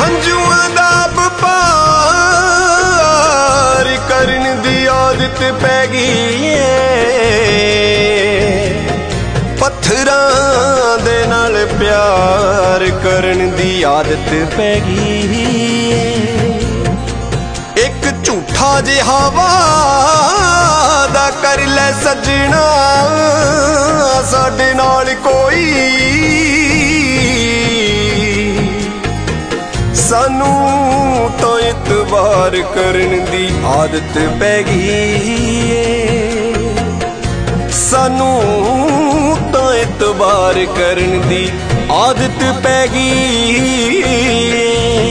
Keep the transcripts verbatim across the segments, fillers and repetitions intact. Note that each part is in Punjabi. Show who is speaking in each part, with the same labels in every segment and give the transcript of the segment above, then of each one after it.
Speaker 1: ਹੰਝੂਆਂ ਦਾ ਵਪਾਰ ਕਰਨ ਦੀ ਆਦਤ ਪੈ ਗਈ ਏ, ਪੱਥਰਾਂ ਦੇ ਨਾਲ ਪਿਆਰ ਕਰਨ ਦੀ ਆਦਤ ਪੈ ਗਈ ਏ। ਇੱਕ ਝੂਠਾ ਜਿਹਾ ਵਾਦਾ ਕਰ ਲੈ ਸੱਜਣਾ ਸਾਡੇ ਨਾਲ ਕੋਈ, ਸਾਨੂੰ ਤਾਂ ਇਤਬਾਰ ਕਰਨ ਦੀ ਆਦਤ ਪੈ ਗਈ ਏ, ਸਾਨੂੰ ਤਾਂ ਇਤਬਾਰ ਕਰਨ ਦੀ ਆਦਤ ਪੈ ਗਈ ਏ।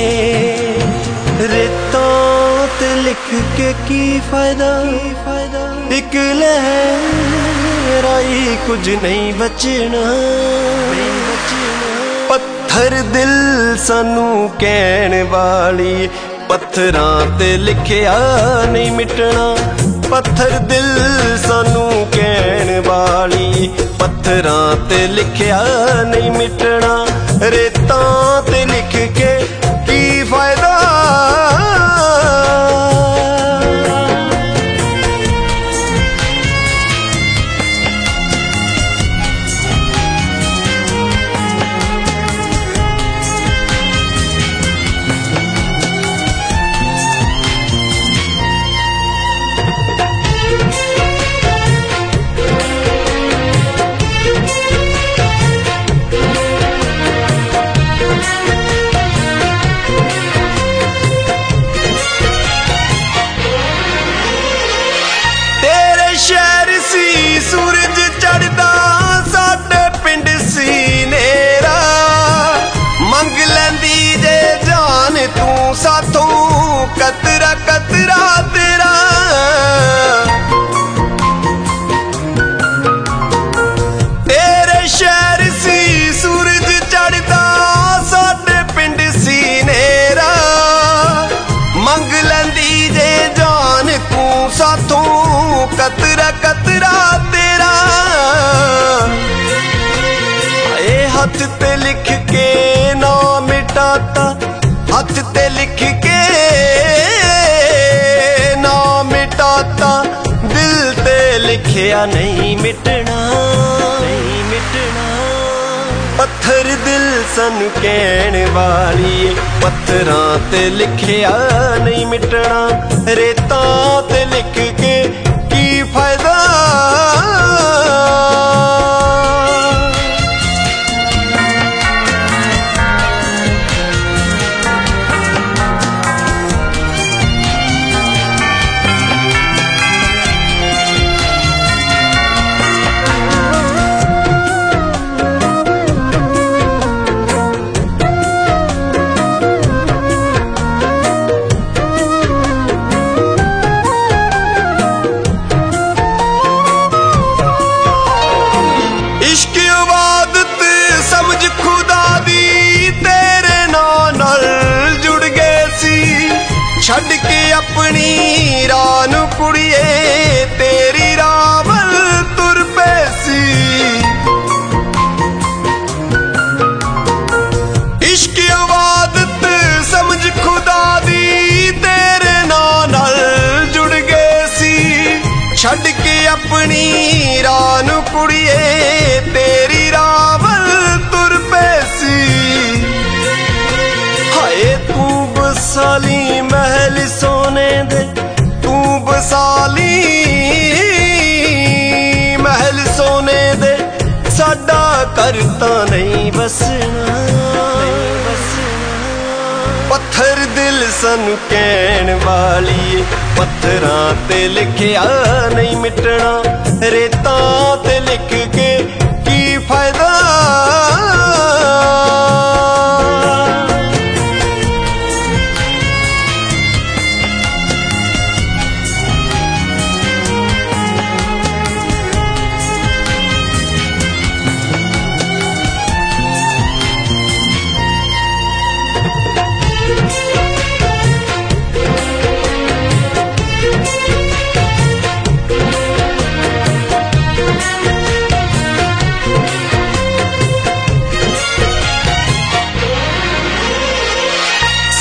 Speaker 1: ਰੇਤਾਂ ਤੇ ਲਿਖ ਕੇ ਕੀ ਫਾਇਦਾ, ਇੱਕ ਲਹਿਰਾਈ ਕੁਝ ਨਹੀਂ ਬਚਣਾ, ਪੱਥਰ ਦਿਲ ਸਾਨੂੰ ਕਹਿਣ ਵਾਲੀ, ਪੱਥਰਾਂ ਤੇ ਲਿਖਿਆ ਨਹੀਂ ਮਿਟਣਾ, ਪੱਥਰ ਦਿਲ ਸਾਨੂੰ ਕਹਿਣ ਵਾਲੀ, ਪੱਥਰਾਂ ਤੇ ਲਿਖਿਆ ਨਹੀਂ ਮਿਟਣਾ। ਰੇਤਾਂ ਤੇ ਲਿਖ ਕੇ ਕੀ ਫਾਇਦਾ, ਸ਼ਹਿਰ ਸੀ ਸੂਰਜ ਚੜ੍ਹਦਾ, ਸਾਡੇ ਪਿੰਡ ਸੀ ਨੇਰਾ, ਮੰਗ ਲੈਂਦੀ ਜੇ ਜਾਨ ਤੂੰ ਸਾਥੋਂ ਕਤਰਾ ਕਤਰਾ ਤੇਰਾ। ਤੇਰੇ ਸ਼ਹਿਰ ਸੀ ਸੂਰਜ ਚੜ੍ਹਦਾ, ਸਾਡੇ ਪਿੰਡ ਸੀ ਨੇਰਾ, ਮੰਗ ਲੈਂਦੀ ਜੇ ਜਾਨ ਤੂੰ ਸਾਥੋਂ ਕਤਰਾ ਕਤਰਾ ਤੇਰਾ। ਏ ਹੱਥ ਤੇ ਲਿਖ ਕੇ ਨਾ ਮਿਟਾਤਾ, ਹੱਥ ਤੇ ਲਿਖ ਕੇ ਨਾ ਮਿਟਾਤਾ, ਦਿਲ ਤੇ ਲਿਖਿਆ ਨਹੀਂ ਮਿਟਣਾ, ਨਹੀਂ ਮਿਟਣਾ। ਪੱਥਰ ਦਿਲ ਸਾਨੂੰ ਕਹਿਣ ਵਾਲੀ, ਪੱਥਰਾਂ ਤੇ ਲਿਖਿਆ ਨਹੀਂ ਮਿਟਣਾ। ਰੇਤਾਂ ਤੇ ਲਿਖ ਕੇ ਕੀ ਫਾਇਦਾ, ਛੱਡ ਕੇ ਆਪਣੀ ਰਾਹ ਨੂੰ ਕੁੜੀਏ ਤੇਰੀ ਰਾਹ ਵੱਲ ਤੁਰ ਪਏ ਸੀ। ਇਸ਼ਕ ਇਬਾਦਤ ਸਮਝ ਖੁਦਾ ਦੀ ਤੇਰੇ ਨਾਂ ਨਾਲ ਜੁੜ ਗਏ ਸੀ। ਛੱਡ ਕੇ ਆਪਣੀ ਰਾਹ ਨੂੰ ਕੁੜੀਏ ਤੇਰੀ ਰਾਹ ਵੱਲ ਤੁਰ ਪਏ ਸੀ। ਹਾਏ ਤੂੰ ਬਸਾਲੀ महल सोने दे, तू बसाली महल सोने दे, साडा घर तां नहीं बसना, नहीं बसना। पत्थर दिल सानू कहण वाली, पत्थरां ते लिखिया नहीं मिटना। रेतां ते लिख के की फायदा,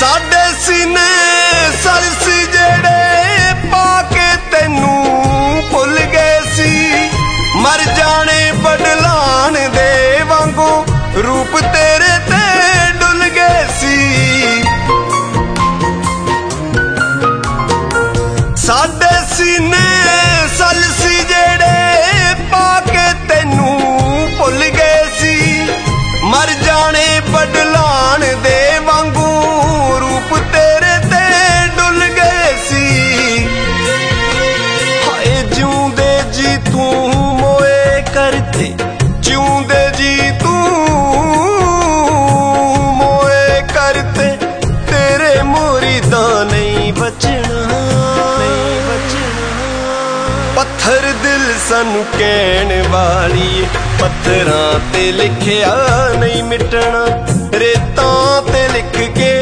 Speaker 1: साडे सीने सरस जेड़े पाके तैनू भुल गए सी। मर जाने बदलान दे वांगू रूप तेरे ते डुल गए सी। साडे सीने सरस जेड़े पाके तैनू भुल गए सी। मर जाने बदलान दे वांगू रूप तेरे ते डुल गए सी। हाय जिऊंदे जी तू मोए करते, जिऊंदे जी तू मोए करते, तेरे मुरीदा नहीं बचना, नहीं बचना। पत्थर दिल सानू कहण वाली, पत्थरां ते लिखिया नहीं मिटना। रेतां ते लिख के